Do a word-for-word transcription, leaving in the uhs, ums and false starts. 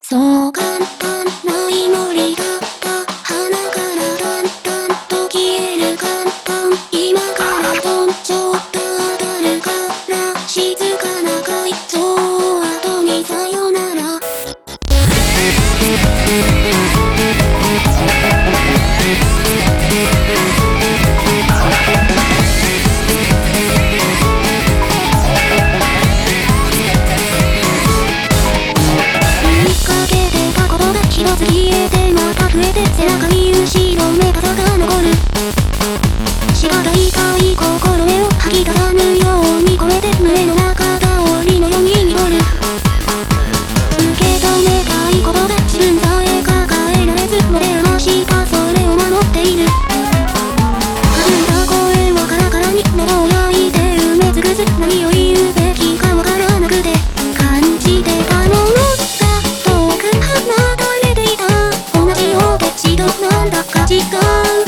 そう簡単ない森だった花からだんだんと消える簡単今からどんちょっと当たるから静かな回答後にさよなら一つ消えてまた増えて背中に後ろめかさが残るしがたいたい心根を吐き出さぬように込めて胸の中が檻のように濁る受け止めたいことで自分さえ抱えられず持て余したそれを守っている弾んだ声はカラカラに喉を焼いて埋め尽くす何を言うべきかわからなくて感じてたもの遠く離れ一度なんだか違う